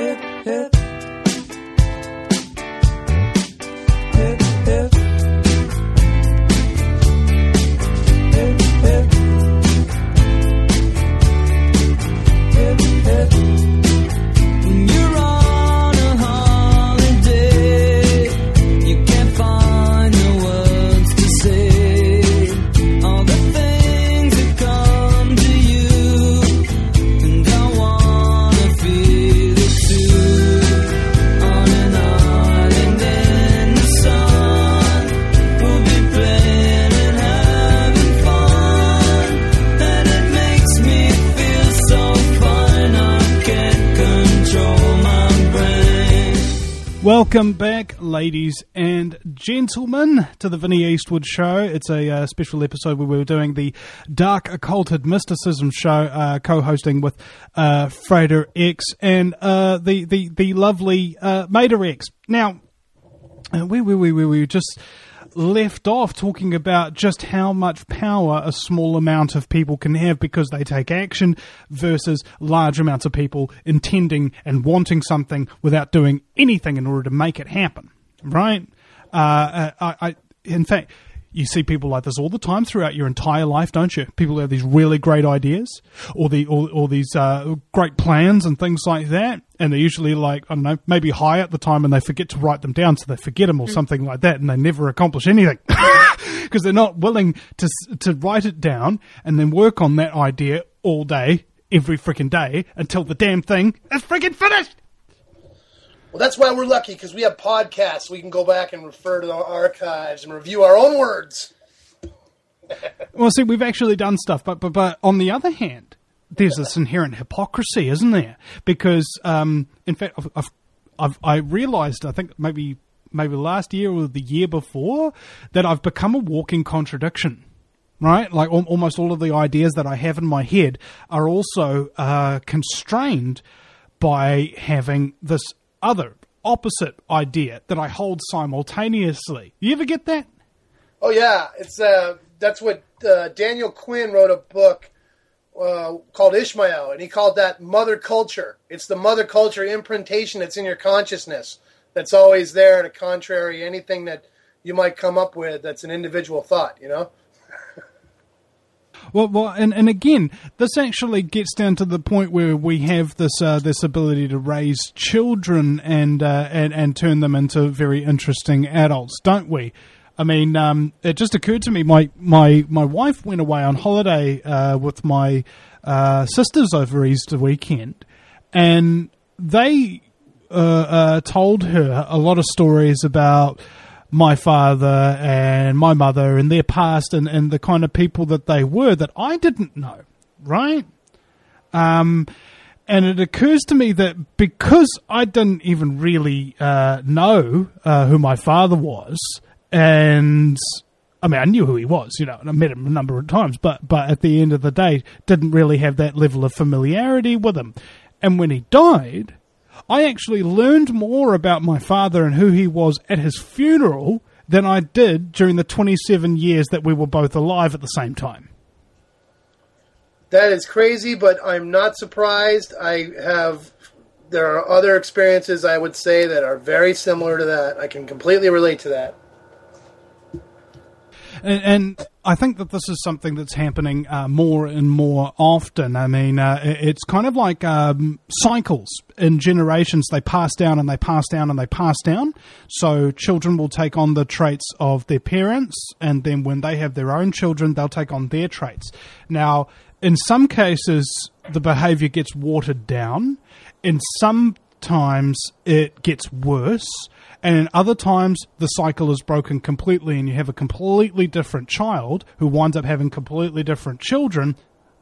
Welcome back, ladies and gentlemen, to the Vinnie Eastwood Show. It's a special episode where we're doing the Dark Occulted Mysticism Show, co-hosting with Frater X and the lovely Mater X. Now, we just left off talking about just how much power a small amount of people can have because they take action versus large amounts of people intending and wanting something without doing anything in order to make it happen, right? In fact, you see people like this all the time throughout your entire life, don't you? People have these really great ideas or these great plans and things like that. And they're usually like, I don't know, maybe high at the time and they forget to write them down, so they forget them or something like that, and they never accomplish anything because they're not willing to write it down and then work on that idea all day, every freaking day, until the damn thing is freaking finished. Well, that's why we're lucky, because we have podcasts. We can go back and refer to our archives and review our own words. Well, see, we've actually done stuff, but on the other hand, there's this inherent hypocrisy, isn't there? Because, in fact, I realised, I think maybe last year or the year before, that I've become a walking contradiction, right? Like almost all of the ideas that I have in my head are also constrained by having this other, opposite idea that I hold simultaneously. You ever get that? Oh, yeah. It's that's what Daniel Quinn wrote a book called Ishmael, and he called that mother culture. It's the mother culture imprintation that's in your consciousness that's always there to contrary anything that you might come up with that's an individual thought, you know? Well, and again, this actually gets down to the point where we have this ability to raise children and turn them into very interesting adults, don't we? I mean, it just occurred to me, my wife went away on holiday with my sisters over Easter weekend, and they told her a lot of stories about my father and my mother and their past and the kind of people that they were that I didn't know, right? And it occurs to me that because I didn't even really know who my father was, and I mean, I knew who he was, you know, and I met him a number of times, but at the end of the day, didn't really have that level of familiarity with him. And when he died, I actually learned more about my father and who he was at his funeral than I did during the 27 years that we were both alive at the same time. That is crazy, but I'm not surprised. There are other experiences, I would say, that are very similar to that. I can completely relate to that. And I think that this is something that's happening more and more often. I mean, it's kind of like cycles in generations. They pass down and they pass down and they pass down. So children will take on the traits of their parents, and then when they have their own children, they'll take on their traits. Now, in some cases, the behavior gets watered down. In some times, it gets worse. And in other times, the cycle is broken completely and you have a completely different child who winds up having completely different children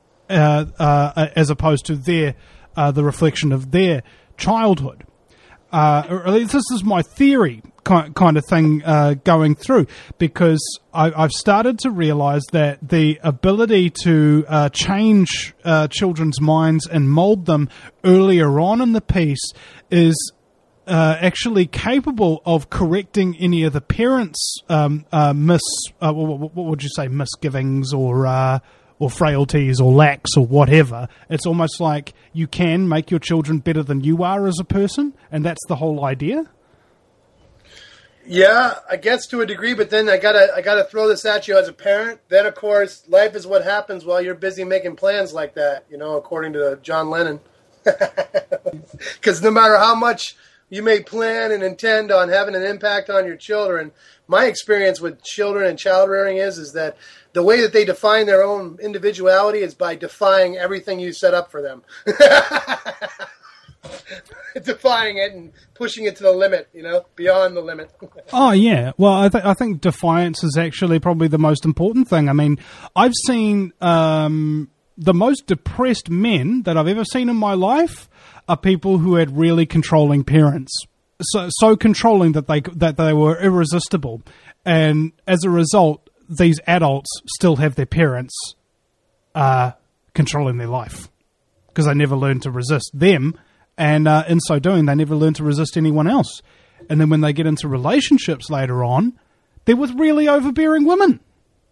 as opposed to the reflection of their childhood. Or at least this is my theory kind of thing going through, because I've started to realize that the ability to change children's minds and mold them earlier on in the piece is actually capable of correcting any of the parents' what would you say, misgivings or or frailties or lacks or whatever. It's almost like you can make your children better than you are as a person, and that's the whole idea. Yeah, I guess to a degree, but then I gotta throw this at you as a parent. Then, of course, life is what happens while you're busy making plans like that, according to John Lennon. Because no matter how much you may plan and intend on having an impact on your children, my experience with children and child rearing is that the way that they define their own individuality is by defying everything you set up for them. Defying it and pushing it to the limit, beyond the limit. Oh, yeah. Well, I think defiance is actually probably the most important thing. I mean, I've seen the most depressed men that I've ever seen in my life are people who had really controlling parents. So controlling that they were irresistible. And as a result, these adults still have their parents controlling their life because they never learned to resist them. And in so doing, they never learn to resist anyone else. And then when they get into relationships later on, they're with really overbearing women.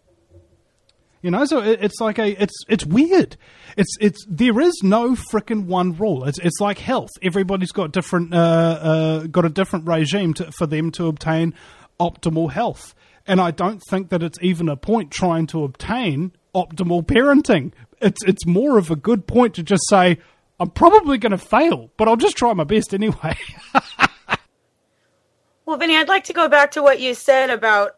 So it's like it's weird. There is no frickin' one rule. It's like health. Everybody's got different got a different regime for them to obtain optimal health. And I don't think that it's even a point trying to obtain optimal parenting. It's more of a good point to just say, I'm probably going to fail, but I'll just try my best anyway. Well, Vinny, I'd like to go back to what you said about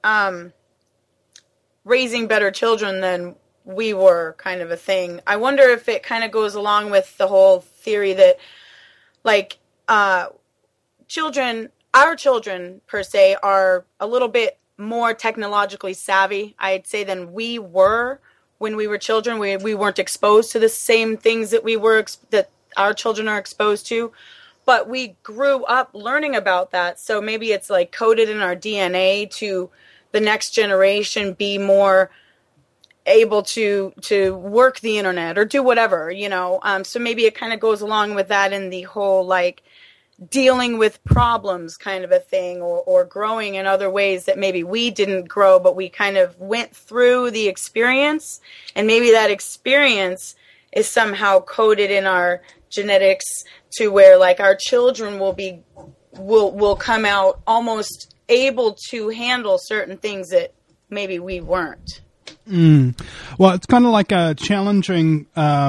raising better children than we were, kind of a thing. I wonder if it kind of goes along with the whole theory that, like, our children per se are a little bit more technologically savvy, I'd say, than we were. When we were children, we weren't exposed to the same things that that our children are exposed to, but we grew up learning about that. So maybe it's like coded in our DNA to the next generation be more able to work the internet or do whatever, So maybe it kind of goes along with that in the whole like dealing with problems kind of a thing, or growing in other ways that maybe we didn't grow, but we kind of went through the experience, and maybe that experience is somehow coded in our genetics to where like our children will come out almost able to handle certain things that maybe we weren't. Well, it's kind of like challenging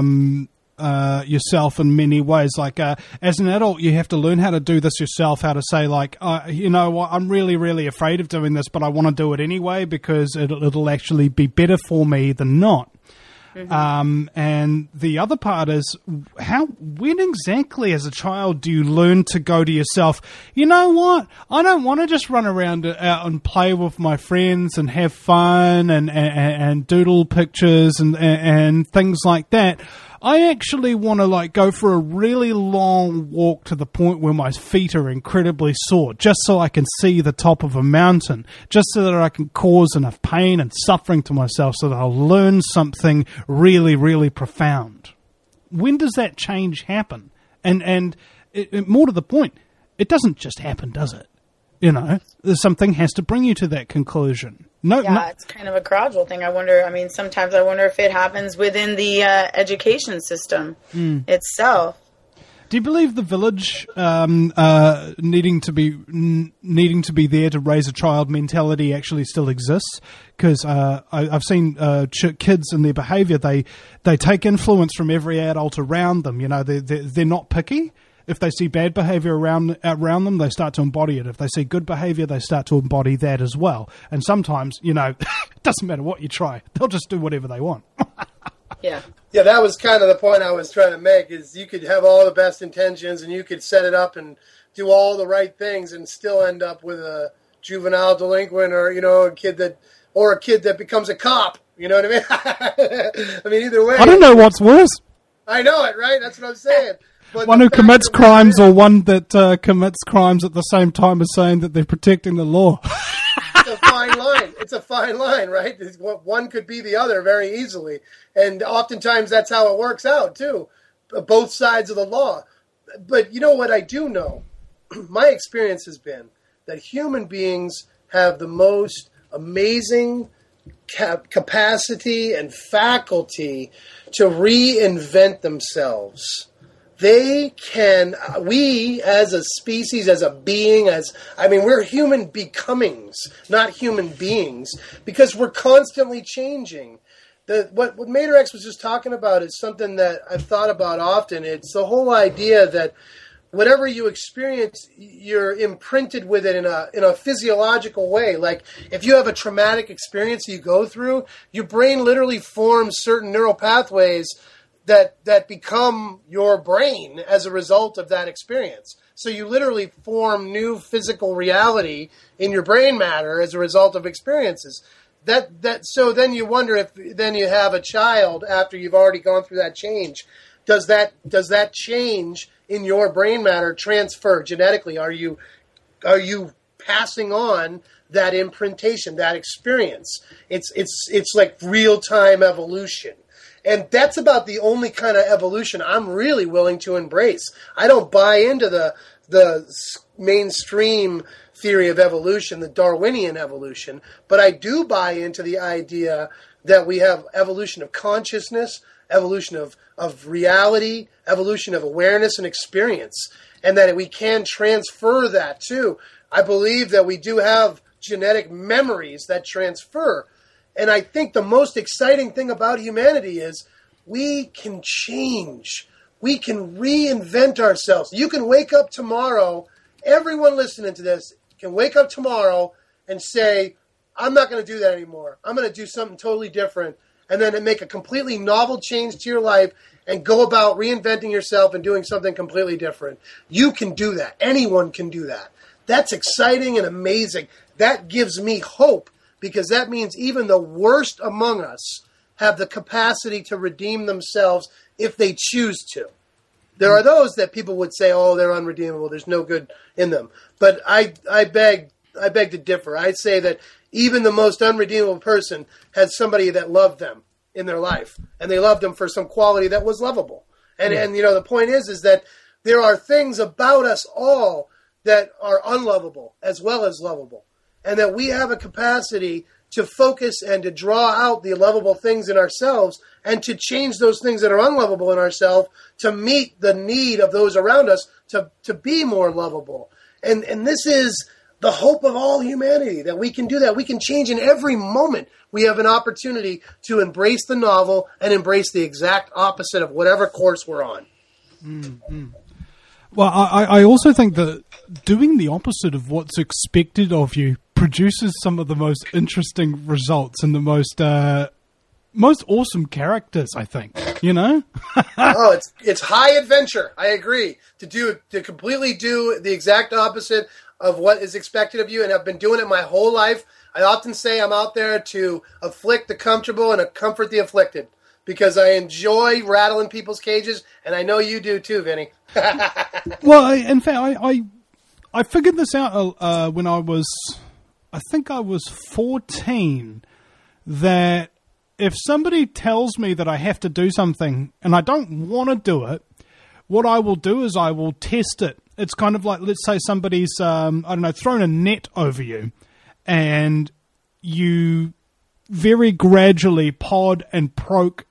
yourself in many ways. Like as an adult, you have to learn how to do this yourself, how to say like, you know what, I'm really, really afraid of doing this, but I want to do it anyway because it'll actually be better for me than not. Mm-hmm. And the other part is when exactly as a child do you learn to go to yourself, you know what, I don't want to just run around out and play with my friends and have fun and doodle pictures and things like that. I actually want to like go for a really long walk to the point where my feet are incredibly sore, just so I can see the top of a mountain, just so that I can cause enough pain and suffering to myself so that I'll learn something really, really profound. When does that change happen? And more to the point, it doesn't just happen, does it? Something has to bring you to that conclusion. It's kind of a gradual thing. Sometimes I wonder if it happens within the education system itself. Do you believe the village needing to be there to raise a child mentality actually still exists? Because I've seen kids and their behaviour. They take influence from every adult around them. They're not picky. If they see bad behaviour around them, they start to embody it. If they see good behaviour, they start to embody that as well. And sometimes, it doesn't matter what you try. They'll just do whatever they want. Yeah. Yeah, that was kind of the point I was trying to make, is you could have all the best intentions and you could set it up and do all the right things and still end up with a juvenile delinquent or, a kid that becomes a cop. You know what I mean? Either way. I don't know what's worse. I know it, right? That's what I'm saying. But one who commits crimes or one that commits crimes at the same time as saying that they're protecting the law. It's a fine line. It's a fine line, right? One could be the other very easily. And oftentimes that's how it works out, too. Both sides of the law. But you know what I do know? My experience has been that human beings have the most amazing capacity and faculty to reinvent themselves. We as a species, as a being, we're human becomings, not human beings, because we're constantly changing. What Mater X was just talking about is something that I've thought about often. It's the whole idea that whatever you experience, you're imprinted with it in a physiological way. Like if you have a traumatic experience you go through, your brain literally forms certain neural pathways that become your brain as a result of that experience. So you literally form new physical reality in your brain matter as a result of experiences. So then you wonder if then you have a child after you've already gone through that change. Does that change in your brain matter transfer genetically? Are you passing on that imprintation, that experience? It's like real-time evolution. And that's about the only kind of evolution I'm really willing to embrace. I don't buy into the mainstream theory of evolution, the Darwinian evolution, but I do buy into the idea that we have evolution of consciousness, evolution of reality, evolution of awareness and experience, and that we can transfer that too. I believe that we do have genetic memories that transfer. And I think the most exciting thing about humanity is we can change. We can reinvent ourselves. You can wake up tomorrow, everyone listening to this can wake up tomorrow and say, I'm not going to do that anymore. I'm going to do something totally different. And then make a completely novel change to your life and go about reinventing yourself and doing something completely different. You can do that. Anyone can do that. That's exciting and amazing. That gives me hope, because that means even the worst among us have the capacity to redeem themselves if they choose to. There are those that people would say, oh, they're unredeemable, there's no good in them. But I beg to differ. I say that even the most unredeemable person has somebody that loved them in their life, and they loved them for some quality that was lovable. And the point is that there are things about us all that are unlovable as well as lovable, and that we have a capacity to focus and to draw out the lovable things in ourselves and to change those things that are unlovable in ourselves to meet the need of those around us to be more lovable. And this is the hope of all humanity, that we can do that. We can change in every moment. We have an opportunity to embrace the novel and embrace the exact opposite of whatever course we're on. Mm-hmm. Well, I also think that doing the opposite of what's expected of you produces some of the most interesting results and the most awesome characters, I think, Oh, it's high adventure. I agree. To completely do the exact opposite of what is expected of you, and I've been doing it my whole life. I often say I'm out there to afflict the comfortable and comfort the afflicted, because I enjoy rattling people's cages, and I know you do too, Vinny. Well, in fact, I figured this out when I was 14, that if somebody tells me that I have to do something and I don't want to do it, what I will do is I will test it. It's kind of like, let's say somebody's, thrown a net over you, and you very gradually prod and poke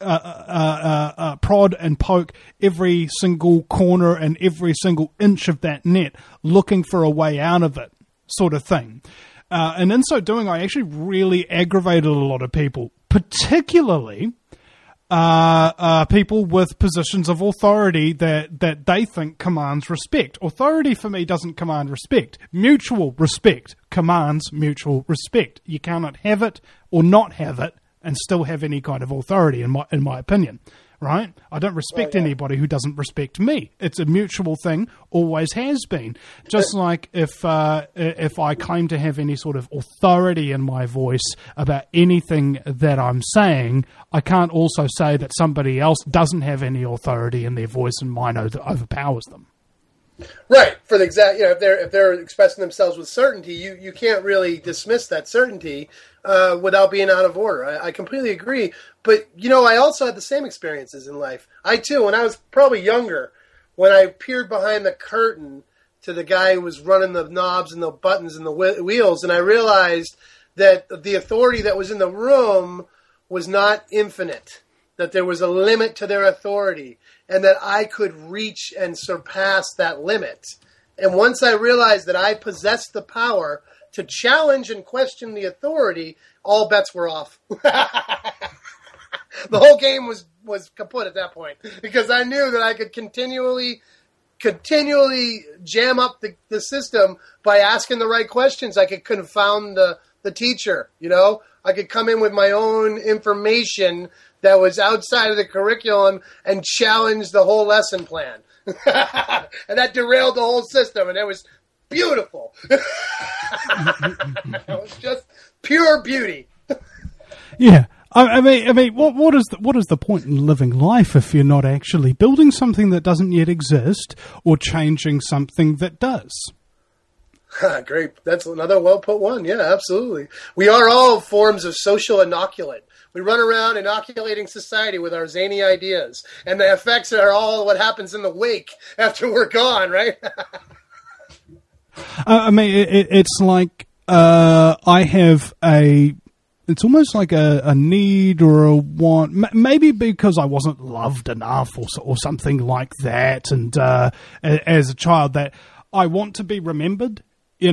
every single corner and every single inch of that net, looking for a way out of it, sort of thing. And in so doing, I actually really aggravated a lot of people, particularly people with positions of authority that they think commands respect. Authority for me doesn't command respect. Mutual respect commands mutual respect. You cannot have it or not have it and still have any kind of authority, in my opinion. Right? I don't respect anybody who doesn't respect me. It's a mutual thing, always has been. Just like if I claim to have any sort of authority in my voice about anything that I'm saying, I can't also say that somebody else doesn't have any authority in their voice and mine overpowers them. Right. For the exact, if they're expressing themselves with certainty, you can't really dismiss that certainty without being out of order. I completely agree. But, I also had the same experiences in life. I, too, when I was probably younger, when I peered behind the curtain to the guy who was running the knobs and the buttons and the wheels, and I realized that the authority that was in the room was not infinite, that there was a limit to their authority, and that I could reach and surpass that limit. And once I realized that I possessed the power to challenge and question the authority, all bets were off. The whole game was kaput at that point, because I knew that I could continually jam up the system by asking the right questions. I could confound the teacher, I could come in with my own information that was outside of the curriculum and challenge the whole lesson plan. And that derailed the whole system, and it was beautiful. It was just pure beauty. Yeah. I mean, what is the point in living life if you're not actually building something that doesn't yet exist or changing something that does? Great. That's another well put one. Yeah, absolutely. We are all forms of social inoculant. We run around inoculating society with our zany ideas, and the effects are all what happens in the wake after we're gone, right? I mean, it's like I have it's almost like a need or a want, maybe because I wasn't loved enough or something like that. And as a child, that I want to be remembered,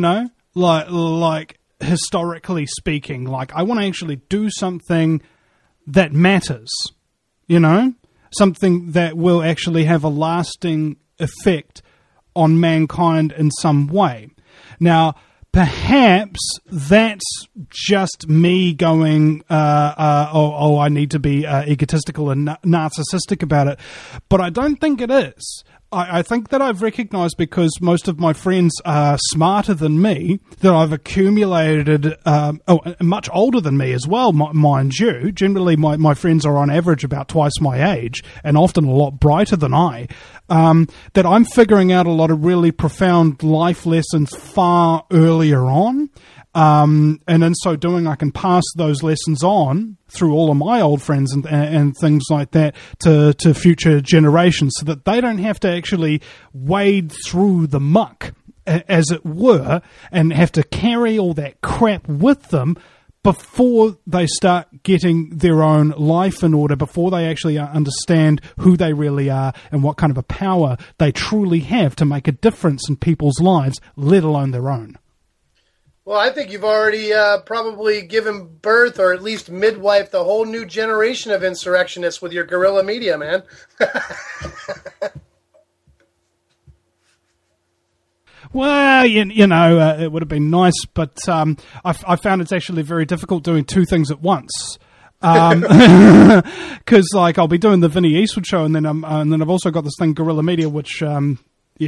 like historically speaking, like I want to actually do something that matters, something that will actually have a lasting effect on mankind in some way. Now, perhaps that's just me going, I need to be egotistical and narcissistic about it. But I don't think it is. I think that I've recognized, because most of my friends are smarter than me, that I've accumulated, much older than me as well, mind you. Generally, my friends are on average about twice my age, and often a lot brighter than I, that I'm figuring out a lot of really profound life lessons far earlier on. And in so doing, I can pass those lessons on through all of my old friends and things like that to future generations, so that they don't have to actually wade through the muck, as it were, and have to carry all that crap with them before they start getting their own life in order, before they actually understand who they really are and what kind of a power they truly have to make a difference in people's lives, let alone their own. Well, I think you've already probably given birth, or at least midwifed, a whole new generation of insurrectionists with your guerrilla media, man. Well, it would have been nice, but I found it's actually very difficult doing two things at once. Because I'll be doing the Vinnie Eastwood show, and then I've also got this thing, Guerrilla Media, which I'm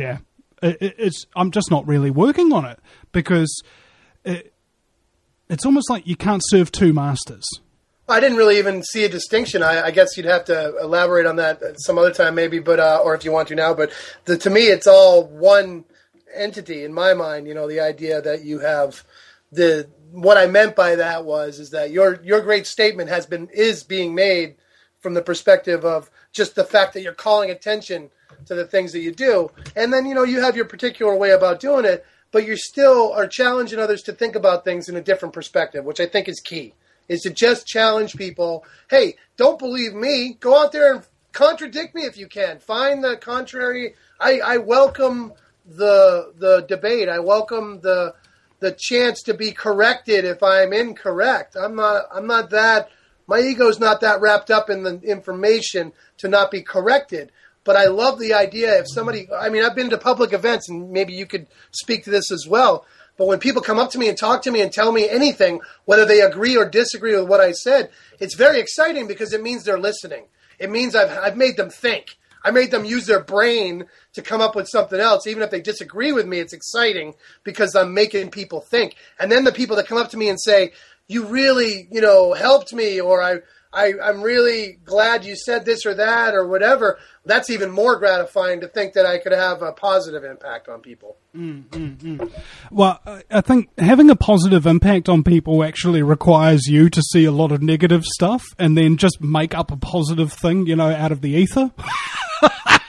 just not really working on it, because it's almost like you can't serve two masters. I didn't really even see a distinction. I guess you'd have to elaborate on that some other time, maybe, but or if you want to now. But to me, it's all one entity in my mind. The idea that you have what I meant by that is that your great statement is being made from the perspective of just the fact that you're calling attention to the things that you do, and then you have your particular way about doing it. But you still are challenging others to think about things in a different perspective, which I think is key, is to just challenge people. Hey, don't believe me. Go out there and contradict me if you can. Find the contrary. I welcome the debate. I welcome the chance to be corrected if I'm incorrect. I'm not that, my ego's not that wrapped up in the information to not be corrected. But I love the idea if somebody, I've been to public events, and maybe you could speak to this as well, but when people come up to me and talk to me and tell me anything, whether they agree or disagree with what I said, it's very exciting, because it means they're listening. It means I've made them think. I made them use their brain to come up with something else. Even if they disagree with me, it's exciting, because I'm making people think. And then the people that come up to me and say, you really, helped me, or I'm really glad you said this or that or whatever, that's even more gratifying to think that I could have a positive impact on people. Well, I think having a positive impact on people actually requires you to see a lot of negative stuff and then just make up a positive thing, out of the ether.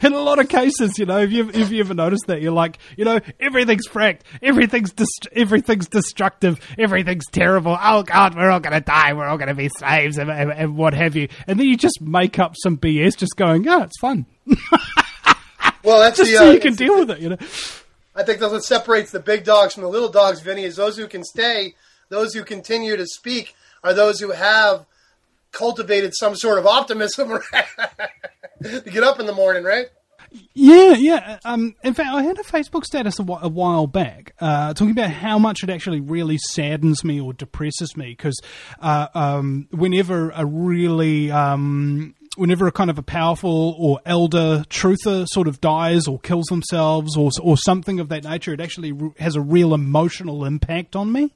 in a lot of cases, if you ever noticed that, you're like, everything's fracked, everything's destructive, everything's terrible. Oh God, we're all going to die. We're all going to be slaves and what have you. And then you just make up some BS, just going, it's fun. Well, that's just so you can deal with it. I think that's what separates the big dogs from the little dogs, Vinny. Is those who can stay, those who continue to speak, are those who have cultivated some sort of optimism to get up in the morning, right? Yeah. In fact, I had a Facebook status a while back talking about how much it actually really saddens me or depresses me, because whenever a kind of a powerful or elder truther sort of dies or kills themselves or something of that nature, it actually has a real emotional impact on me,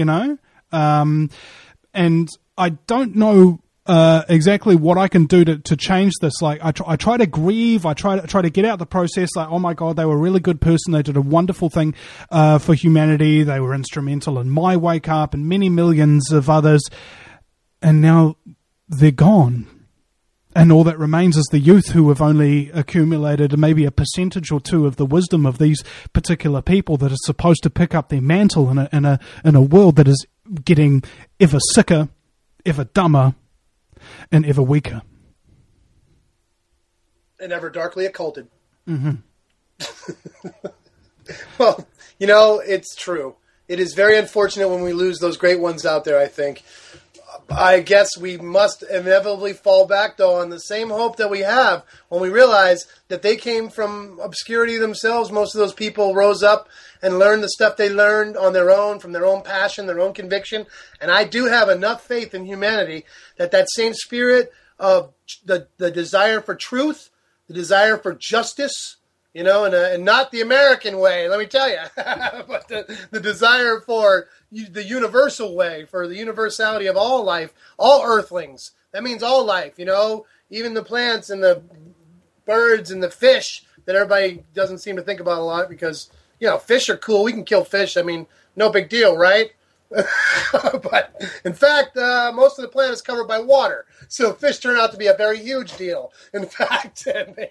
and I don't know exactly what I can do to change this. Like I try to grieve, I try to get out the process. Like, oh my God, they were a really good person. They did a wonderful thing for humanity. They were instrumental in my wake up and many millions of others. And now they're gone. And all that remains is the youth who have only accumulated maybe a percentage or two of the wisdom of these particular people that are supposed to pick up their mantle in a world that is getting ever sicker, ever dumber, and ever weaker. And ever darkly occulted. Mm-hmm. Well, it's true. It is very unfortunate when we lose those great ones out there, I think. I guess we must inevitably fall back, though, on the same hope that we have when we realize that they came from obscurity themselves. Most of those people rose up and learned the stuff they learned on their own, from their own passion, their own conviction. And I do have enough faith in humanity that same spirit of the desire for truth, the desire for justice, and not the American way, let me tell you, but the desire for the universal way, for the universality of all life, all earthlings. That means all life, even the plants and the birds and the fish that everybody doesn't seem to think about a lot because, fish are cool. We can kill fish. I mean, no big deal, right? But in fact, most of the planet is covered by water. So fish turn out to be a very huge deal. In fact,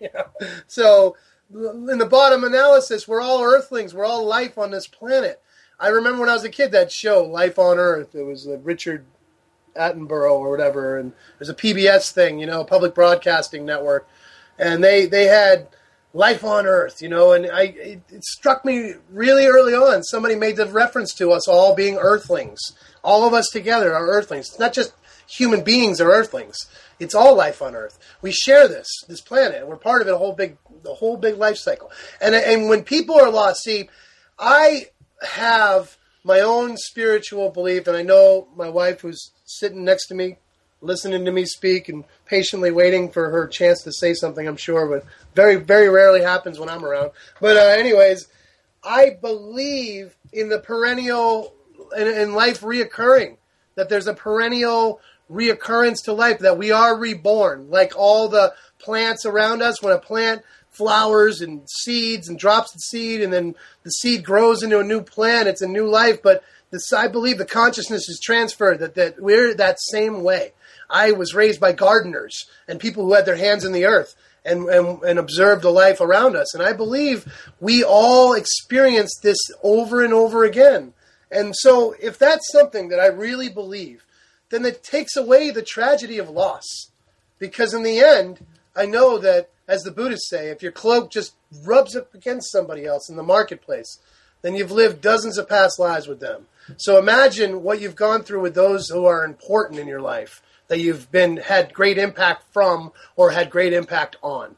so in the bottom analysis, we're all earthlings. We're all life on this planet. I remember when I was a kid, that show, Life on Earth. It was Richard Attenborough or whatever. And there's a PBS thing, Public Broadcasting Network. And they had Life on Earth, and it struck me really early on. Somebody made the reference to us all being earthlings. All of us together are earthlings. It's not just human beings are earthlings. It's all life on Earth. We share this planet, and we're part of it, the whole big life cycle. And when people are lost, see, I have my own spiritual belief, and I know my wife, who's sitting next to me, listening to me speak and patiently waiting for her chance to say something, I'm sure, but very, very rarely happens when I'm around. But anyways, I believe in the perennial, in life reoccurring, that there's a perennial reoccurrence to life, that we are reborn, like all the plants around us. When a plant flowers and seeds and drops the seed, and then the seed grows into a new plant, it's a new life. But I believe the consciousness is transferred, that we're that same way. I was raised by gardeners and people who had their hands in the earth and observed the life around us. And I believe we all experience this over and over again. And so if that's something that I really believe, then it takes away the tragedy of loss. Because in the end, I know that, as the Buddhists say, if your cloak just rubs up against somebody else in the marketplace, then you've lived dozens of past lives with them. So imagine what you've gone through with those who are important in your life, that you've had great impact from or had great impact on.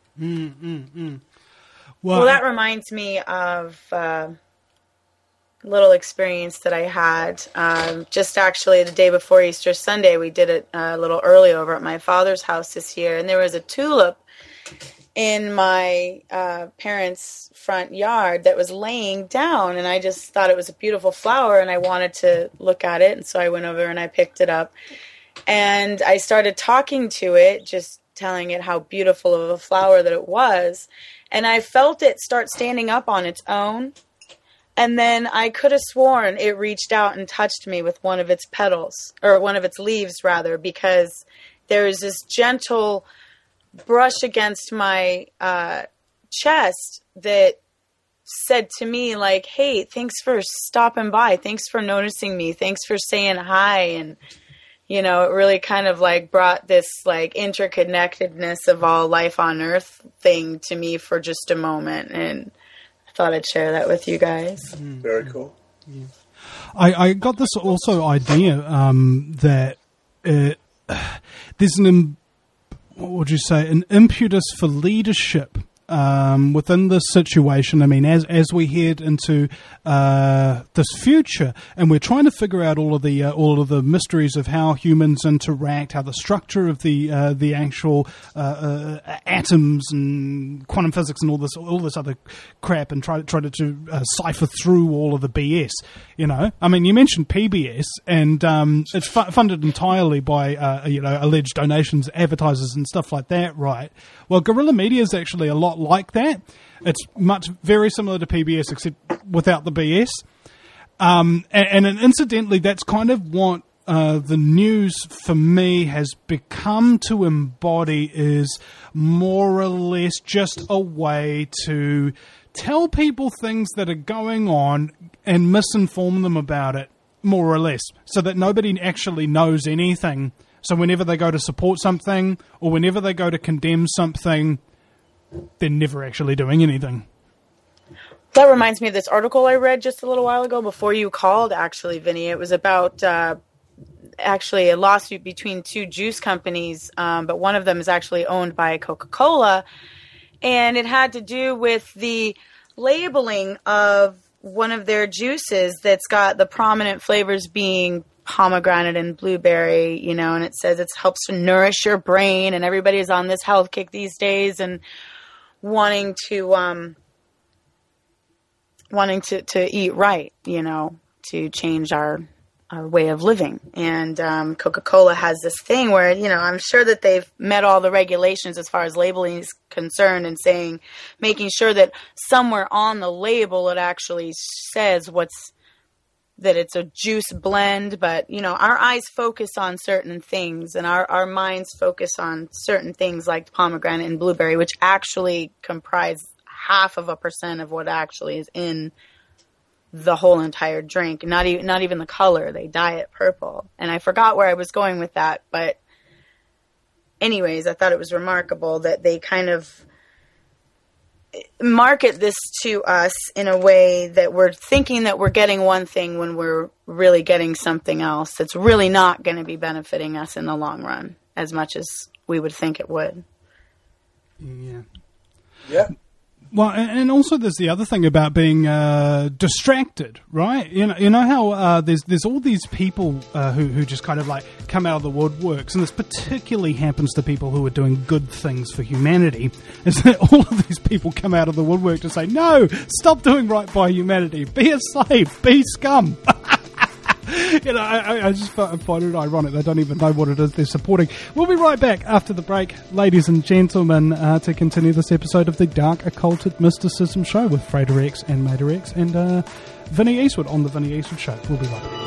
Well, that reminds me of a little experience that I had. Just actually the day before Easter Sunday, we did it a little early over at my father's house this year, and there was a tulip in my parents' front yard that was laying down, and I just thought it was a beautiful flower, and I wanted to look at it, and so I went over and I picked it up, and I started talking to it, just telling it how beautiful of a flower that it was, and I felt it start standing up on its own, and then I could have sworn it reached out and touched me with one of its petals, or one of its leaves, rather, because there is this gentle brush against my chest that said to me, like, hey, thanks for stopping by. Thanks for noticing me. Thanks for saying hi. And, you know, it really kind of like brought this like interconnectedness of all life on earth thing to me for just a moment. And I thought I'd share that with you guys. Very cool. Yeah. I got this also idea that there's what would you say, an impetus for leadership within this situation. I mean, as we head into this future, and we're trying to figure out all of the mysteries of how humans interact, how the structure of the actual atoms and quantum physics and all this other crap, and try to cipher through all of the BS. You know, I mean, you mentioned PBS, and it's funded entirely by alleged donations, advertisers, and stuff like that, right? Well, Guerrilla Media is actually a lot like that. It's very similar to PBS, except without the BS. And incidentally, that's kind of what the news for me has become to embody, is more or less just a way to tell people things that are going on and misinform them about it, more or less, so that nobody actually knows anything. So whenever they go to support something, or whenever they go to condemn something, they're never actually doing anything. That reminds me of this article I read just a little while ago before you called, actually, Vinny. It was about actually a lawsuit between two juice companies, but one of them is actually owned by Coca-Cola. And it had to do with the labeling of one of their juices that's got the prominent flavors being pomegranate and blueberry, you know, and it says it helps to nourish your brain, and everybody is on this health kick these days and wanting to eat right, you know, to change our way of living. And Coca-Cola has this thing where, you know, I'm sure that they've met all the regulations as far as labeling is concerned, and making sure that somewhere on the label it actually says that it's a juice blend. But, you know, our eyes focus on certain things, and our minds focus on certain things like pomegranate and blueberry, which actually comprise 0.5% of what actually is in the whole entire drink. Not even the color. They dye it purple. And I forgot where I was going with that, but anyways, I thought it was remarkable that they kind of market this to us in a way that we're thinking that we're getting one thing when we're really getting something else that's really not going to be benefiting us in the long run as much as we would think it would. Yeah. Well, and also there's the other thing about being distracted, right? You know how there's all these people who just kind of like come out of the woodworks, and this particularly happens to people who are doing good things for humanity, is that all of these people come out of the woodwork to say, no, stop doing right by humanity, be a slave, be scum. You know, I just find it ironic. They don't even know what it is they're supporting. We'll be right back after the break, ladies and gentlemen, to continue this episode of the Dark Occulted Mysticism Show with Frater X and Mater X and Vinny Eastwood on the Vinny Eastwood Show. We'll be right back.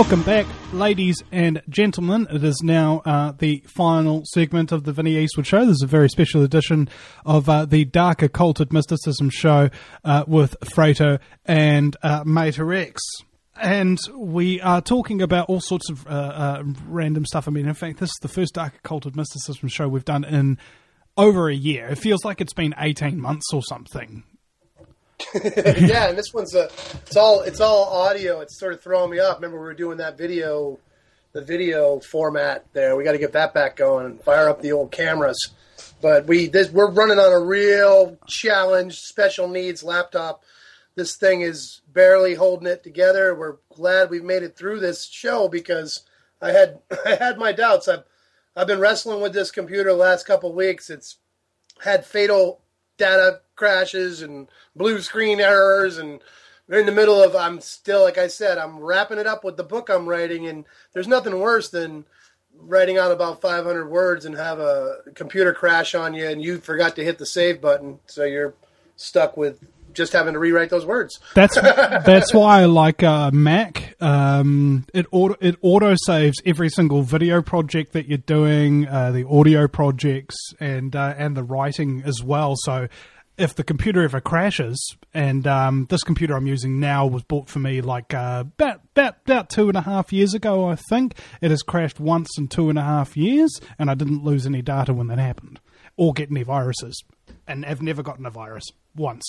Welcome back, ladies and gentlemen. It is now the final segment of the Vinnie Eastwood Show. This is a very special edition of the Dark Occulted Mysticism Show with Fredo and Mater X. And we are talking about all sorts of random stuff. I mean, in fact, this is the first Dark Occulted Mysticism Show we've done in over a year. It feels like it's been 18 months or something. Yeah, and this one's it's all audio. It's sort of throwing me off. Remember, we were doing that the video format there. We got to get that back going and fire up the old cameras. But we're running on a real challenge, special needs laptop. This thing is barely holding it together. We're glad we've made it through this show because I had my doubts. I've been wrestling with this computer the last couple of weeks. It's had fatal data crashes and blue screen errors, and we're in the middle of, I'm still, like I said, I'm wrapping it up with the book I'm writing, and there's nothing worse than writing out about 500 words and have a computer crash on you and you forgot to hit the save button, so you're stuck with just having to rewrite those words. That's why I like Mac. It auto saves every single video project that you're doing, the audio projects, and the writing as well. So if the computer ever crashes, and this computer I'm using now was bought for me like about 2.5 years ago, I think. It has crashed once in 2.5 years, and I didn't lose any data when that happened, or get any viruses, and I've never gotten a virus once.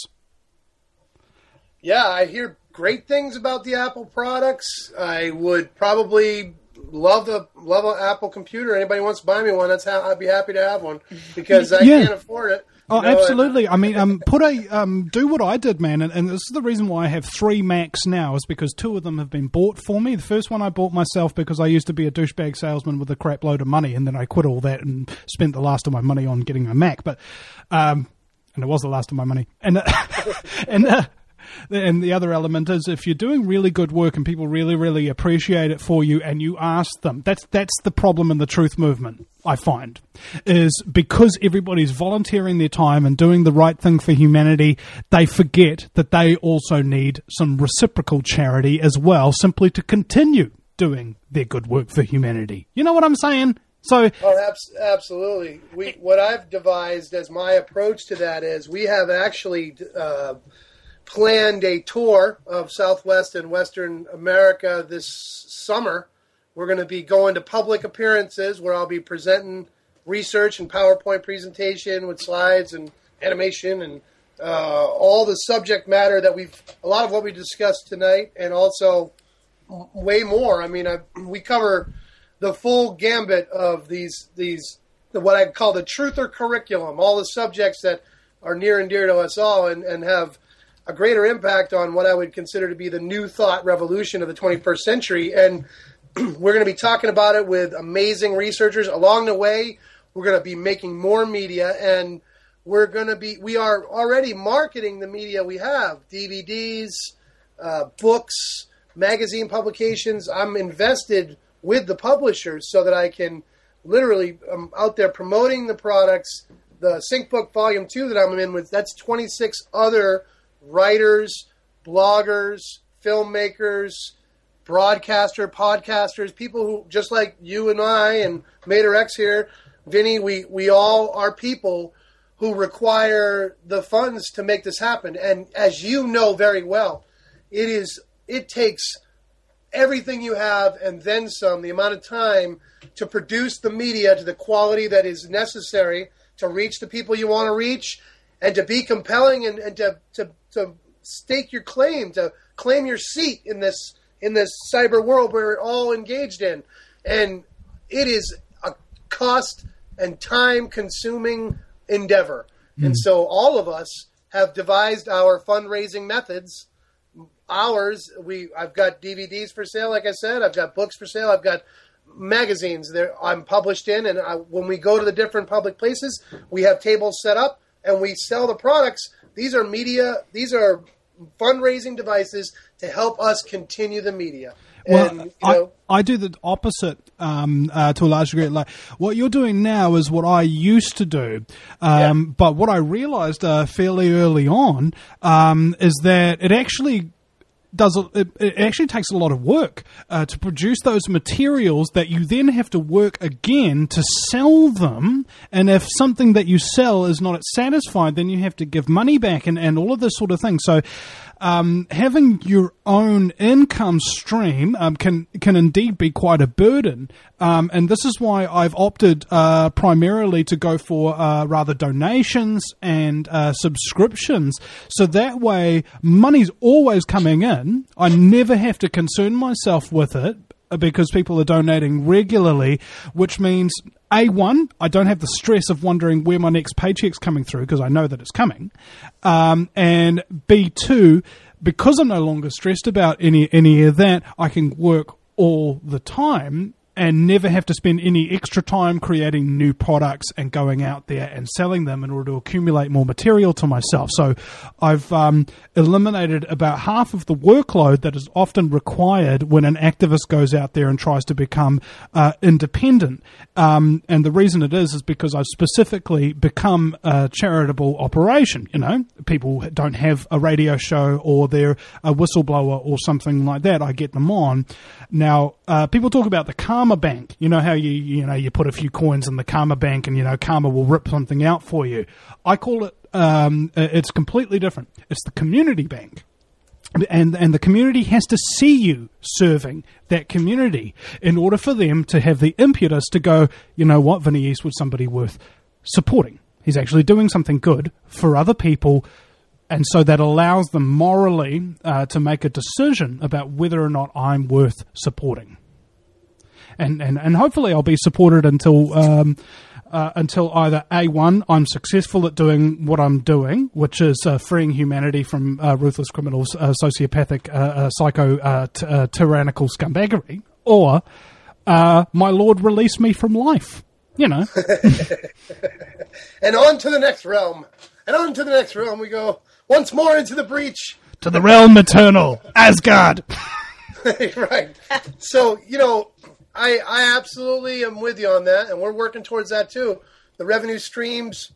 Yeah, I hear great things about the Apple products. I would probably love an Apple computer. Anybody wants to buy me one, I'd be happy to have one because I can't afford it. Oh, absolutely. I mean, do what I did, man. And this is the reason why I have 3 Macs now, is because 2 of them have been bought for me. The first one I bought myself because I used to be a douchebag salesman with a crap load of money, and then I quit all that and spent the last of my money on getting a Mac. But, and it was the last of my money. And the other element is, if you're doing really good work and people really, really appreciate it for you, and you ask them, that's the problem in the truth movement, I find, is because everybody's volunteering their time and doing the right thing for humanity, they forget that they also need some reciprocal charity as well, simply to continue doing their good work for humanity. You know what I'm saying? So, absolutely. What I've devised as my approach to that is, we have actually planned a tour of Southwest and Western America this summer. We're going to be going to public appearances where I'll be presenting research and PowerPoint presentation with slides and animation and all the subject matter that a lot of what we discussed tonight, and also way more. I mean, we cover the full gambit of these what I call the truther curriculum, all the subjects that are near and dear to us all and have a greater impact on what I would consider to be the new thought revolution of the 21st century. And we're going to be talking about it with amazing researchers. Along the way, we're going to be making more media, and we are already marketing the media we have, DVDs, books, magazine publications. I'm invested with the publishers so that I can literally, out there promoting the products. The Sync Book Volume 2 that I'm in with, that's 26 other writers, bloggers, filmmakers, podcasters, people who, just like you and I and Mater X here, Vinny, we all are people who require the funds to make this happen. And as you know very well, it takes everything you have and then some, the amount of time to produce the media to the quality that is necessary to reach the people you want to reach, and to be compelling and to stake your claim, to claim your seat in this cyber world we're all engaged in. And it is a cost and time consuming endeavor. And so all of us have devised our fundraising methods. I've got DVDs for sale, like I said. I've got books for sale. I've got magazines I'm published in. And when we go to the different public places, we have tables set up and we sell the products. These are fundraising devices to help us continue the media. Well, and, I do the opposite to a large degree. Like, what you're doing now is what I used to do. But what I realized fairly early on is that it actually it actually takes a lot of work to produce those materials that you then have to work again to sell them. And if something that you sell is not satisfied, then you have to give money back and all of this sort of thing. So having your own income stream can indeed be quite a burden. And this is why I've opted primarily to go for rather donations and subscriptions. So that way, money's always coming in. I never have to concern myself with it because people are donating regularly, which means, A1, I don't have the stress of wondering where my next paycheck's coming through because I know that it's coming. And B2, because I'm no longer stressed about any of that, I can work all the time and never have to spend any extra time creating new products and going out there and selling them in order to accumulate more material to myself. So I've eliminated about half of the workload that is often required when an activist goes out there and tries to become independent. And the reason it is because I've specifically become a charitable operation. You know, people don't have a radio show or they're a whistleblower or something like that. I get them on. Now, people talk about the Karma Bank. You know how you put a few coins in the Karma Bank and, Karma will rip something out for you. I call it, it's completely different. It's the community bank. And the community has to see you serving that community in order for them to have the impetus to go, you know what, Vinnie Eastwood's somebody worth supporting. He's actually doing something good for other people. And so that allows them morally to make a decision about whether or not I'm worth supporting. And hopefully I'll be supported until either A1, I'm successful at doing what I'm doing, which is freeing humanity from ruthless criminals, sociopathic, psycho, tyrannical scumbaggery, or my Lord release me from life, And on to the next realm. And on to the next realm we go. Once more into the breach. To the realm eternal. Asgard. Right. So, I absolutely am with you on that, and we're working towards that too. The revenue streams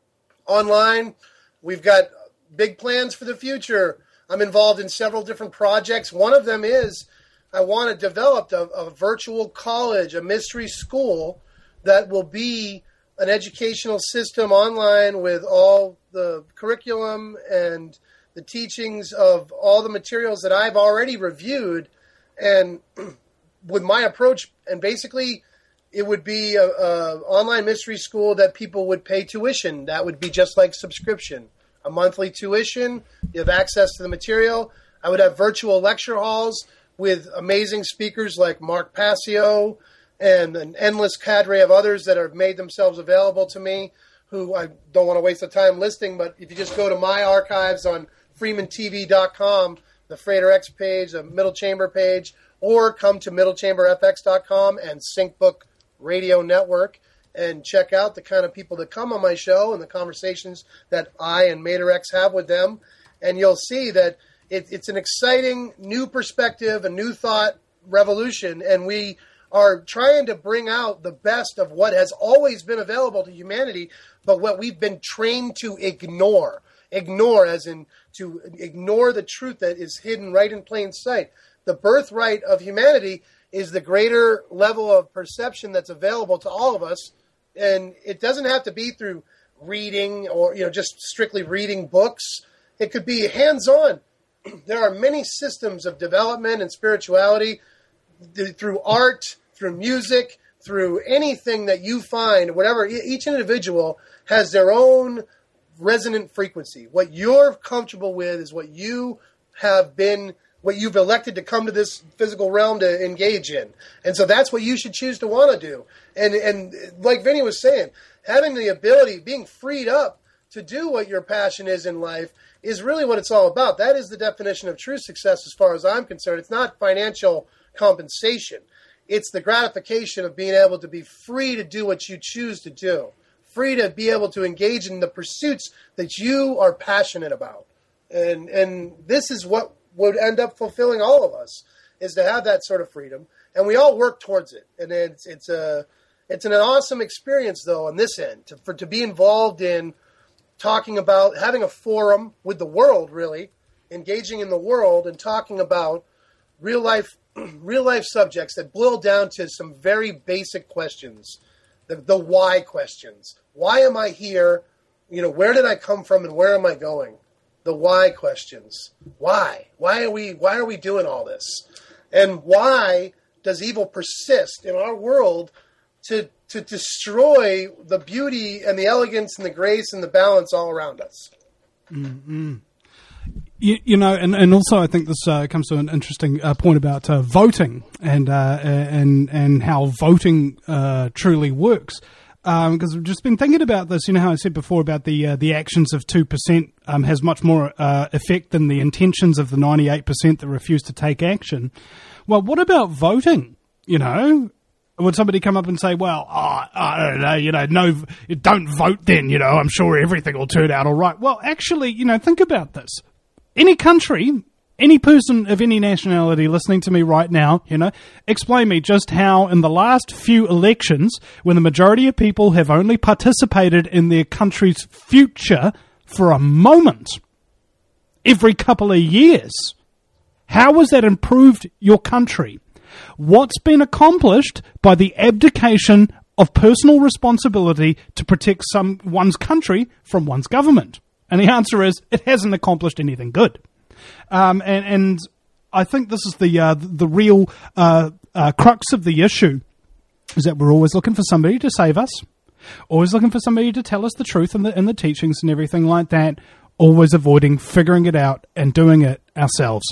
online, we've got big plans for the future. I'm involved in several different projects. One of them is I want to develop a virtual college, a mystery school that will be an educational system online with all the curriculum and the teachings of all the materials that I've already reviewed, and with my approach, and basically it would be a online mystery school that people would pay tuition. That would be just like subscription, a monthly tuition. You have access to the material. I would have virtual lecture halls with amazing speakers like Mark Passio and an endless cadre of others that have made themselves available to me, who I don't want to waste the time listing, but if you just go to my archives on freemantv.com, the Freighter X page, the Middle Chamber page, or come to middlechamberfx.com and SyncBook Radio Network and check out the kind of people that come on my show and the conversations that I and Mater X have with them. And you'll see that it's an exciting new perspective, a new thought revolution, and we are trying to bring out the best of what has always been available to humanity, but what we've been trained to ignore. Ignore as in to ignore the truth that is hidden right in plain sight. The birthright of humanity is the greater level of perception that's available to all of us. And it doesn't have to be through reading or, just strictly reading books. It could be hands-on. There are many systems of development and spirituality through art, through music, through anything that you find, whatever. Each individual has their own resonant frequency. What you're comfortable with is what you have been, what you've elected to come to this physical realm to engage in. And so that's what you should choose to want to do. And like Vinny was saying, having the ability, being freed up to do what your passion is in life is really what it's all about. That is the definition of true success as far as I'm concerned. It's not financial compensation. It's the gratification of being able to be free to do what you choose to do, free to be able to engage in the pursuits that you are passionate about. And this is what would end up fulfilling all of us, is to have that sort of freedom. And we all work towards it. And it's an awesome experience, though, on this end, to be involved in talking about having a forum with the world, really. engaging in the world and talking about real life subjects that boil down to some very basic questions, the why questions. Why am I here? Where did I come from and where am I going? The why questions. Why? Why are we doing all this? And why does evil persist in our world to destroy the beauty and the elegance and the grace and the balance all around us? Mm-hmm. And also I think this comes to an interesting point about voting and how voting truly works. Because we've just been thinking about this, how I said before about the actions of 2% has much more effect than the intentions of the 98% that refuse to take action. Well, what about voting? Would somebody come up and say, well, I don't know, no, don't vote then, I'm sure everything will turn out all right. Well, actually, think about this. Any country, any person of any nationality listening to me right now, explain me just how in the last few elections, when the majority of people have only participated in their country's future for a moment every couple of years, how has that improved your country? What's been accomplished by the abdication of personal responsibility to protect one's country from one's government? And the answer is, it hasn't accomplished anything good. And I think this is the real crux of the issue, is that we're always looking for somebody to save us, always looking for somebody to tell us the truth and the teachings and everything like that, always avoiding figuring it out and doing it ourselves.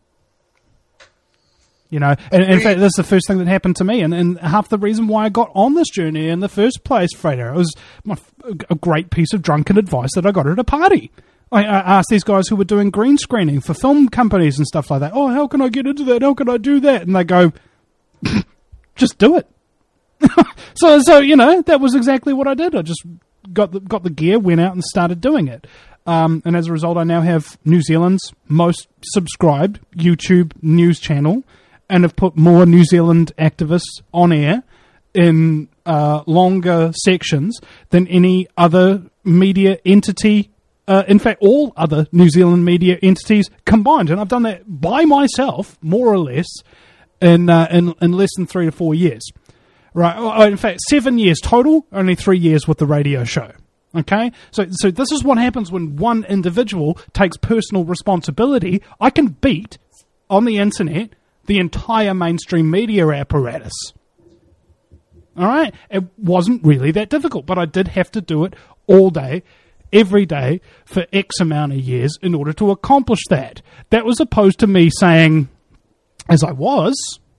And in fact, that's the first thing that happened to me, and half the reason why I got on this journey in the first place, Freda. It was a great piece of drunken advice that I got at a party. I asked these guys who were doing green screening for film companies and stuff like that, oh, how can I get into that? How can I do that? And they go, just do it. So that was exactly what I did. I just got the gear, went out and started doing it. And as a result, I now have New Zealand's most subscribed YouTube news channel, and have put more New Zealand activists on air in longer sections than any other media entity. In fact, all other New Zealand media entities combined. And I've done that by myself, more or less, in less than 3 to 4 years. Right? In fact, 7 years total, only 3 years with the radio show. Okay? So this is what happens when one individual takes personal responsibility. I can beat, on the internet, the entire mainstream media apparatus. All right? It wasn't really that difficult, but I did have to do it all day, every day, for X amount of years in order to accomplish that. That was opposed to me saying, as I was,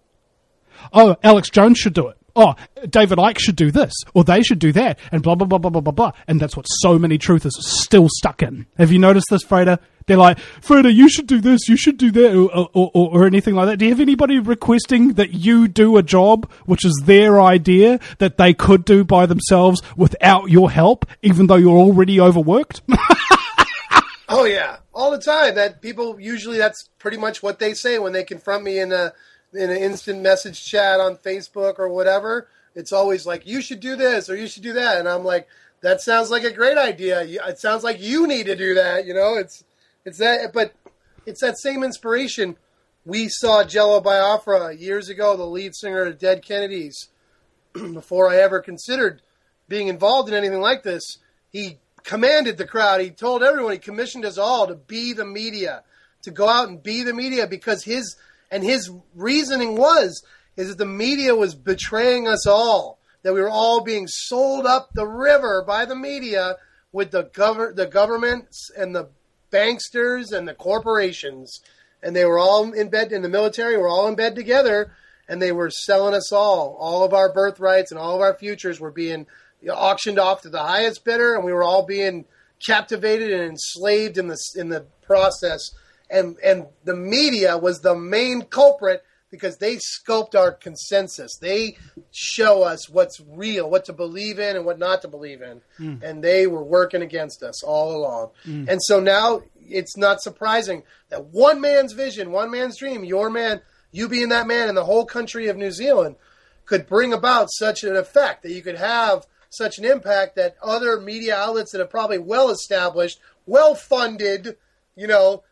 oh, Alex Jones should do it. Oh, David Icke should do this, or they should do that, and blah, blah, blah, blah, blah, blah, blah. And that's what so many truthers are still stuck in. Have you noticed this, Freda? They're like, Freda, you should do this, you should do that, or anything like that. Do you have anybody requesting that you do a job, which is their idea, that they could do by themselves without your help, even though you're already overworked? Oh, yeah. All the time. That people, usually that's pretty much what they say when they confront me in an instant message chat on Facebook or whatever. It's always like, you should do this or you should do that. And I'm like, that sounds like a great idea. It sounds like you need to do that. It's that, but it's that same inspiration. We saw Jello Biafra years ago, the lead singer of Dead Kennedys. Before I ever considered being involved in anything like this, he commanded the crowd. He told everyone, he commissioned us all to be the media, to go out and be the media, because his reasoning is that the media was betraying us all, that we were all being sold up the river by the media with the governments and the banksters and the corporations, and they were all in bed in the military. We're all in bed together, and they were selling us all of our birthrights and all of our futures were being auctioned off to the highest bidder, and we were all being captivated and enslaved in the process. And the media was the main culprit because they sculpt our consensus. They show us what's real, what to believe in and what not to believe in. And they were working against us all along. And so now it's not surprising that one man's vision, one man's dream, your man, you being that man in the whole country of New Zealand could bring about such an effect, that you could have such an impact that other media outlets that are probably well-established, well-funded,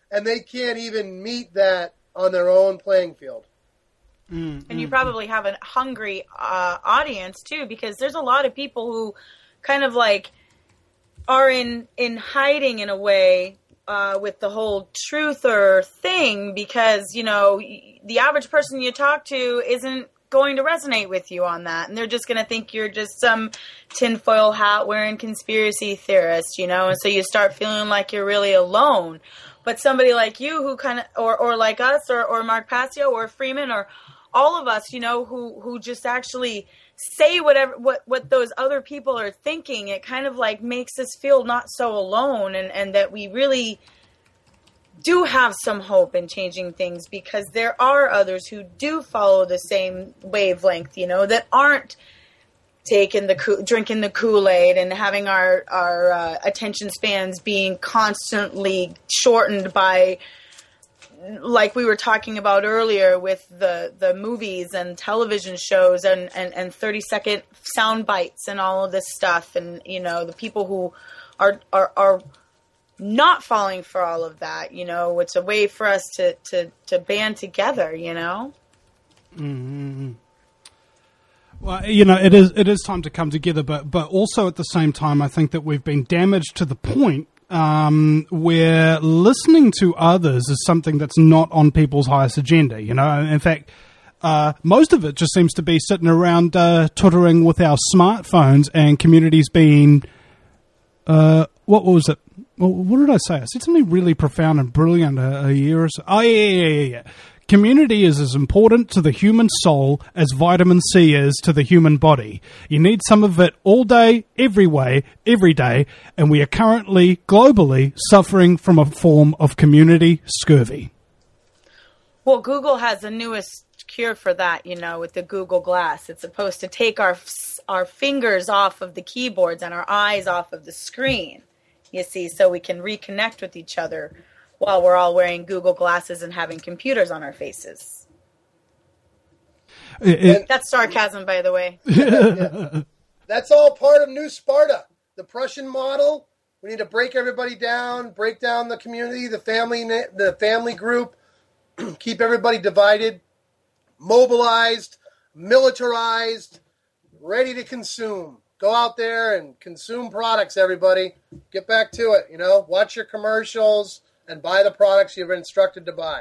and they can't even meet that on their own playing field. And you probably have a hungry audience too, because there's a lot of people who kind of like are in hiding in a way with the whole truther thing, because, you know, the average person you talk to isn't going to resonate with you on that, and they're just going to think you're just some tinfoil hat wearing conspiracy theorist, you know, and so you start feeling like you're really alone. But somebody like you who kind of, or like us, or Mark Passio, or Freeman, or all of us, you know, who just actually say what those other people are thinking, it kind of like makes us feel not so alone, and that we really do have some hope in changing things, because there are others who do follow the same wavelength, you know, that aren't drinking the Kool-Aid and having our attention spans being constantly shortened by, like we were talking about earlier, with the movies and television shows and 30-second sound bites and all of this stuff. And, you know, the people who are not falling for all of that, you know, it's a way for us to band together, you know? Mm-hmm. Well, you know, it is time to come together, but also at the same time, I think that we've been damaged to the point where listening to others is something that's not on people's highest agenda, you know. In fact, most of it just seems to be sitting around twittering with our smartphones, and communities being, what was it? Well, what did I say? I said something really profound and brilliant a year or so. Oh, yeah. Community is as important to the human soul as vitamin C is to the human body. You need some of it all day, every way, every day, and we are currently, globally, suffering from a form of community scurvy. Well, Google has the newest cure for that, you know, with the Google Glass. It's supposed to take our fingers off of the keyboards and our eyes off of the screen, you see, so we can reconnect with each other while we're all wearing Google glasses and having computers on our faces. That's sarcasm, by the way. Yeah. That's all part of New Sparta, the Prussian model. We need to break everybody down, break down the community, the family group, keep everybody divided, mobilized, militarized, ready to consume. Go out there and consume products, everybody. Get back to it, you know. Watch your commercials and buy the products you've been instructed to buy.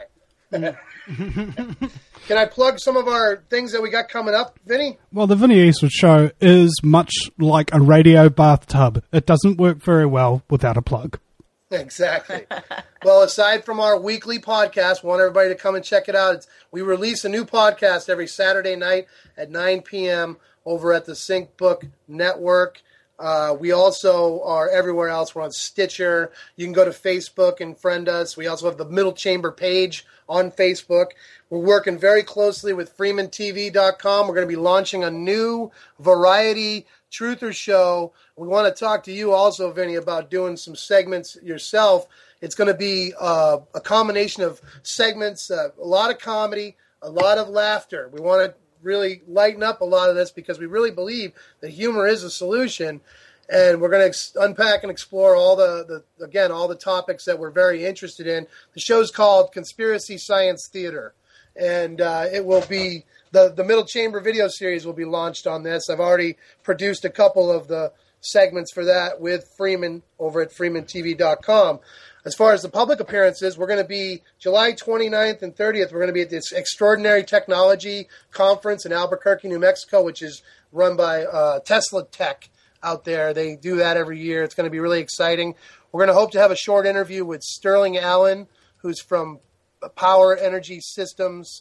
Can I plug some of our things that we got coming up, Vinny? Well, the Vinny Eastwood Show is much like a radio bathtub. It doesn't work very well without a plug. Exactly. Well, aside from our weekly podcast, we want everybody to come and check it out. We release a new podcast every Saturday night at 9 p.m. over at the Sync Book Network. We also are everywhere else. We're on Stitcher. You can go to Facebook and friend us. We also have the Middle Chamber page on Facebook. We're working very closely with FreemanTV.com. We're going to be launching a new variety truther show. We want to talk to you also, Vinny, about doing some segments yourself. It's going to be a combination of segments, a lot of comedy, a lot of laughter. We want to really lighten up a lot of this because we really believe that humor is a solution, and we're going to unpack and explore all the topics that we're very interested in. The show's called Conspiracy Science Theater, and it will be the Middle Chamber video series will be launched on this. I've already produced a couple of the segments for that with Freeman over at FreemanTV.com. As far as the public appearances, we're going to be July 29th and 30th. We're going to be at this Extraordinary Technology Conference in Albuquerque, New Mexico, which is run by Tesla Tech out there. They do that every year. It's going to be really exciting. We're going to hope to have a short interview with Sterling Allen, who's from Power Energy Systems,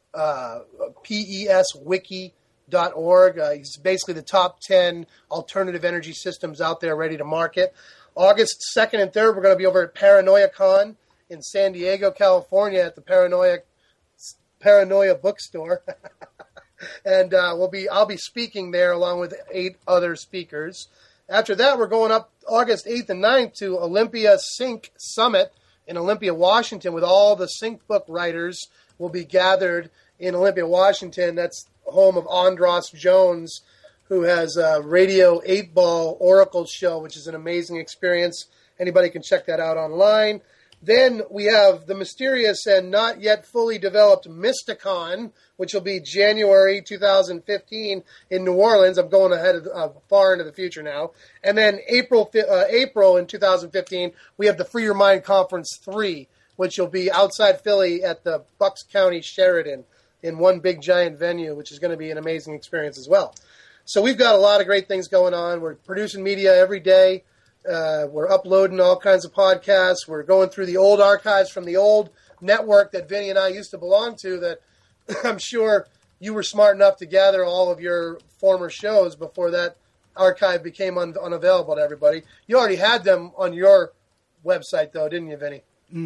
PESWiki.org. He's basically the top 10 alternative energy systems out there ready to market. August 2nd and 3rd, we're going to be over at ParanoiaCon in San Diego, California at the Paranoia Bookstore. And I'll be speaking there along with 8 other speakers. After that, we're going up August 8th and 9th to Olympia Sync Summit in Olympia, Washington, with all the Sync book writers will be gathered in Olympia, Washington. That's home of Andros Jones, who has a Radio 8-Ball Oracle show, which is an amazing experience. Anybody can check that out online. Then we have the mysterious and not yet fully developed Mysticon, which will be January 2015 in New Orleans. I'm going ahead of far into the future now. And then April in 2015, we have the Free Your Mind Conference 3, which will be outside Philly at the Bucks County Sheraton in one big giant venue, which is going to be an amazing experience as well. So we've got a lot of great things going on. We're producing media every day. We're uploading all kinds of podcasts. We're going through the old archives from the old network that Vinny and I used to belong to that I'm sure you were smart enough to gather all of your former shows before that archive became unavailable to everybody. You already had them on your website, though, didn't you, Vinny?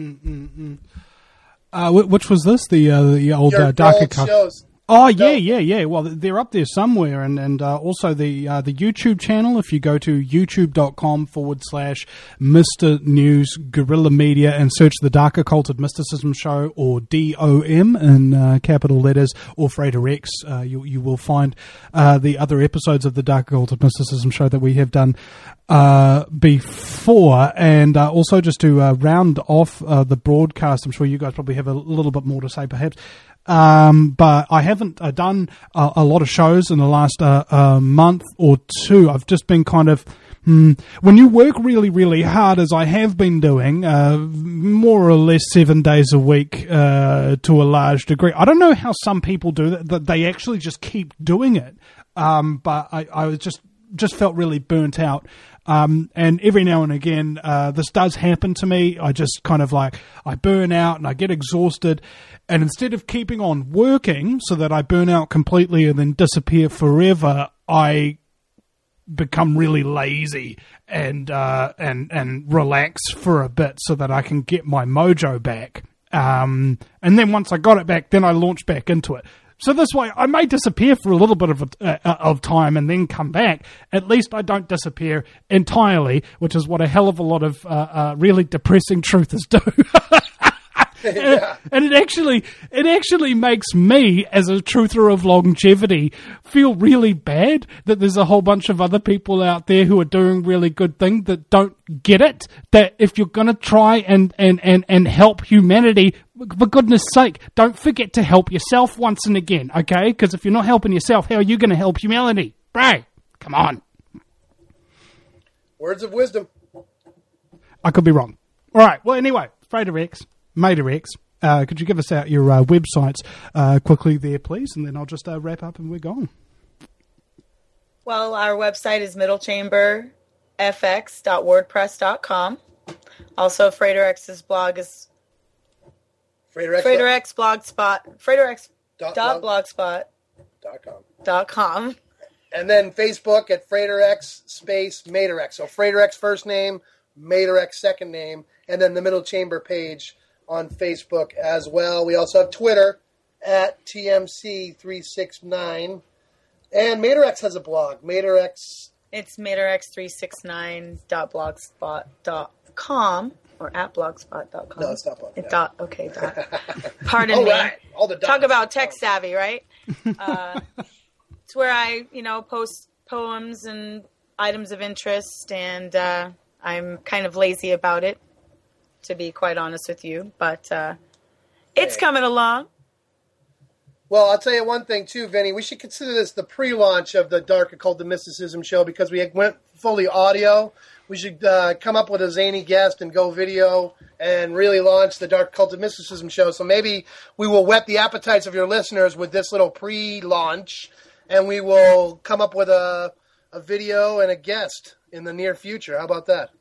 Which was this? The old Darker shows. Oh, yeah. Well, they're up there somewhere. And also the YouTube channel, if you go to youtube.com/Mr. News Guerrilla Media and search the Dark Occulted Mysticism Show, or DOM in capital letters, or Frater X, you will find the other episodes of the Dark Occulted Mysticism Show that we have done before. And also just to round off the broadcast, I'm sure you guys probably have a little bit more to say perhaps. But I haven't done a lot of shows in the last month or two. I've just been kind of, when you work really, really hard, as I have been doing, more or less 7 days a week to a large degree. I don't know how some people do that they actually just keep doing it. But I was just felt really burnt out. And every now and again, this does happen to me. I just kind of I burn out and I get exhausted. And instead of keeping on working so that I burn out completely and then disappear forever, I become really lazy and relax for a bit so that I can get my mojo back. And then once I got it back, then I launch back into it. So this way, I may disappear for a little bit of time and then come back. At least I don't disappear entirely, which is what a hell of a lot of really depressing truthers do. Yeah. And it actually makes me, as a truther of longevity, feel really bad that there's a whole bunch of other people out there who are doing really good things that don't get it. That if you're going to try and help humanity, for goodness sake, don't forget to help yourself once and again, okay? Because if you're not helping yourself, how are you going to help humanity? Bray, come on. Words of wisdom. I could be wrong. All right. Well, anyway, Frater X, Mater X, could you give us out your websites quickly there, please? And then I'll just wrap up and we're gone. Well, our website is middlechamberfx.wordpress.com. Also, Frater X's blog is FraterX.blogspot.com. And then Facebook at Frater X space Mater X. So Frater X first name, Mater X second name, and then the Middle Chamber page on Facebook as well. We also have Twitter at TMC369. And Mater X has a blog. Mater X. It's materx369.blogspot.com or at blogspot.com. No, it's not blog. It's dot. Okay, dot. Pardon me. Right. All the dots. Talk about tech savvy, right? It's where I, post poems and items of interest, and I'm kind of lazy about it, to be quite honest with you. But it's coming along. Well, I'll tell you one thing, too, Vinny. We should consider this the pre-launch of the Dark Occulted Mysticism show because we went fully audio. We should come up with a zany guest and go video and really launch the Dark Occulted Mysticism show. So maybe we will whet the appetites of your listeners with this little pre-launch, and we will come up with a video and a guest in the near future. How about that?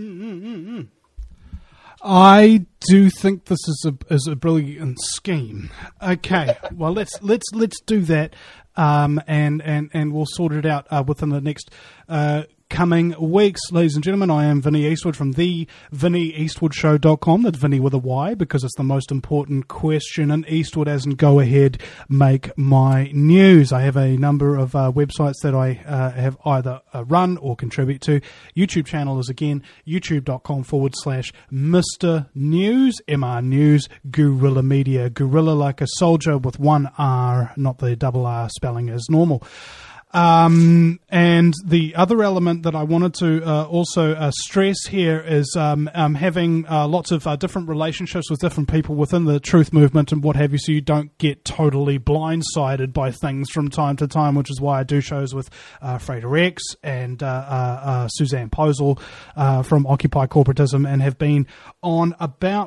I do think this is a brilliant scheme. Okay, well let's do that, and we'll sort it out within the next coming weeks. Ladies and gentlemen, I am Vinny Eastwood from the VinnyEastwoodShow.com. That's Vinny with a Y because it's the most important question in Eastwood, as in go ahead, make my news. I have a number of websites that I have either run or contribute to. YouTube channel is again youtube.com/Mr. News, MR News, Guerrilla Media. Guerrilla like a soldier with one R, not the double R spelling as normal. And the other element that I wanted to also stress here is having lots of different relationships with different people within the truth movement and what have you, so you don't get totally blindsided by things from time to time, which is why I do shows with Frater X and Suzanne Posel from Occupy Corporatism, and have been on about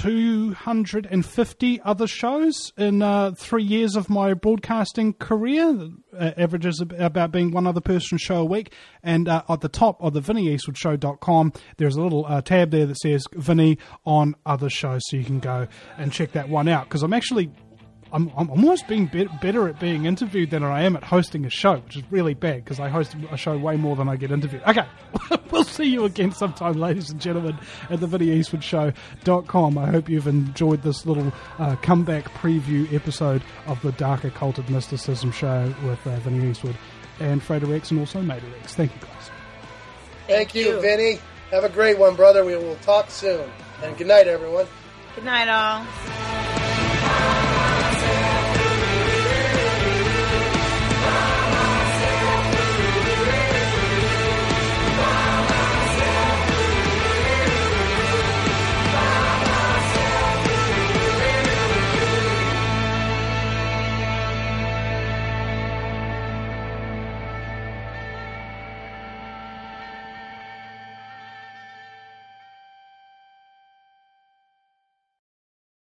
250 other shows in 3 years of my broadcasting career. Averages about being one other person show a week. And at the top of the VinnyEastwoodShow.com, there's a little tab there that says Vinny on other shows, so you can go and check that one out. Because I'm almost being better at being interviewed than I am at hosting a show, which is really bad because I host a show way more than I get interviewed. Okay, we'll see you again sometime, ladies and gentlemen, at the VinnyEastwoodShow.com. I hope you've enjoyed this little comeback preview episode of the Dark Occulted Mysticism show with Vinny Eastwood and Frater X, and also Mater X. Thank you, guys. Thank you, Vinny. Have a great one, brother. We will talk soon. And good night, everyone. Good night, all.